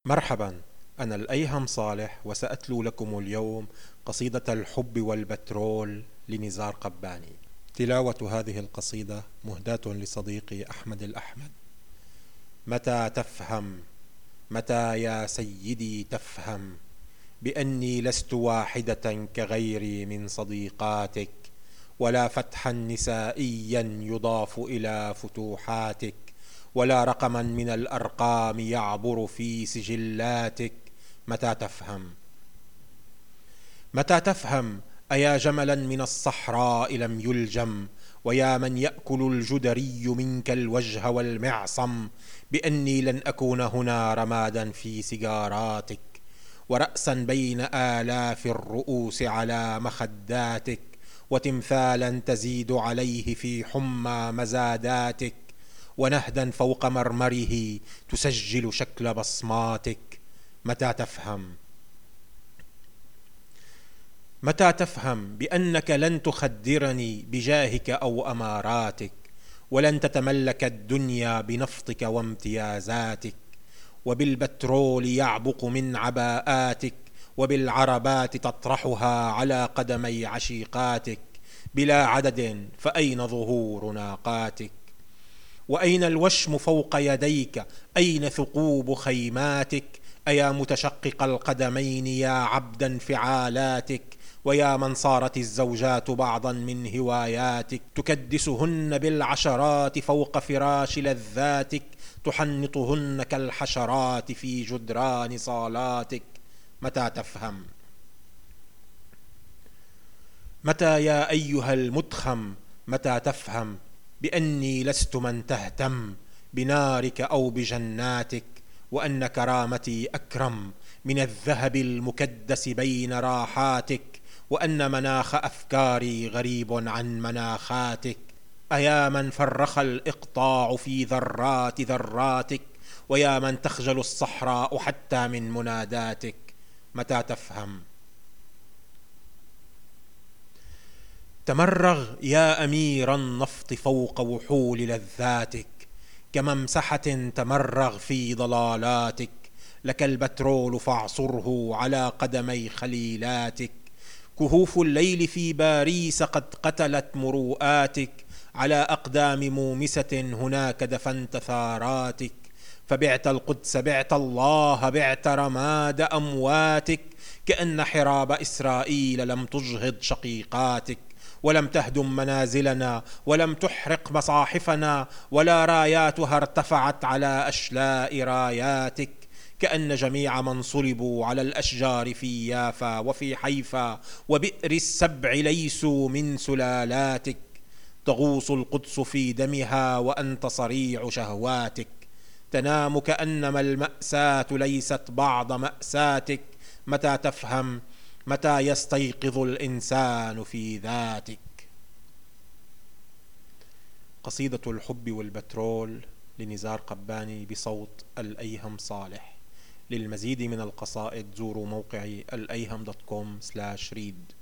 مرحبا، أنا الأيهم صالح وسأتلو لكم اليوم قصيدة الحب والبترول لنزار قباني. تلاوة هذه القصيدة مهداة لصديقي أحمد الأحمد. متى تفهم، متى يا سيدي تفهم بأني لست واحدة كغيري من صديقاتك، ولا فتحا نسائيا يضاف إلى فتوحاتك، ولا رقما من الأرقام يعبر في سجلاتك. متى تفهم، متى تفهم أيا جملا من الصحراء لم يلجم، ويا من يأكل الجدري منك الوجه والمعصم، بأني لن أكون هنا رمادا في سيجاراتك، ورأسا بين آلاف الرؤوس على مخداتك، وتمثالا تزيد عليه في حمى مزاداتك، ونهدا فوق مرمره تسجل شكل بصماتك. متى تفهم، متى تفهم بأنك لن تخدرني بجاهك أو أماراتك، ولن تتملك الدنيا بنفطك وامتيازاتك، وبالبترول يعبق من عباءاتك، وبالعربات تطرحها على قدمي عشيقاتك، بلا عدد فأين ظهور ناقاتك؟ وأين الوشم فوق يديك؟ أين ثقوب خيماتك؟ أيا متشقق القدمين يا عبد انفعالاتك، ويا من صارت الزوجات بعضا من هواياتك، تكدسهن بالعشرات فوق فراش لذاتك، تحنطهن كالحشرات في جدران صالاتك. متى تفهم، متى يا أيها المدخم، متى تفهم بأني لست من تهتم بنارك أو بجناتك، وأن كرامتي أكرم من الذهب المكدس بين راحاتك، وأن مناخ أفكاري غريب عن مناخاتك. أيا من فرخ الإقطاع في ذرات ذراتك، ويا من تخجل الصحراء حتى من مناداتك. متى تفهم، تمرغ يا أمير النفط فوق وحول لذاتك، كممسحة تمرغ في ضلالاتك، لك البترول فاعصره على قدمي خليلاتك، كهوف الليل في باريس قد قتلت مروءاتك، على أقدام مومسة هناك دفنت ثاراتك، فبعت القدس، بعت الله، بعت رماد أمواتك، كأن حراب إسرائيل لم تجهض شقيقاتك، ولم تهدم منازلنا، ولم تحرق مصاحفنا، ولا راياتها ارتفعت على أشلاء راياتك، كأن جميع من صلبوا على الأشجار في يافا وفي حيفا وبئر السبع ليسوا من سلالاتك، تغوص القدس في دمها وأنت صريع شهواتك، تنام كأنما المأساة ليست بعض مأساتك. متى تفهم، متى يستيقظ الإنسان في ذاتك؟ قصيدة الحب والبترول لنزار قباني بصوت الأيهم صالح. للمزيد من القصائد زوروا موقعي الأيهم.com/read.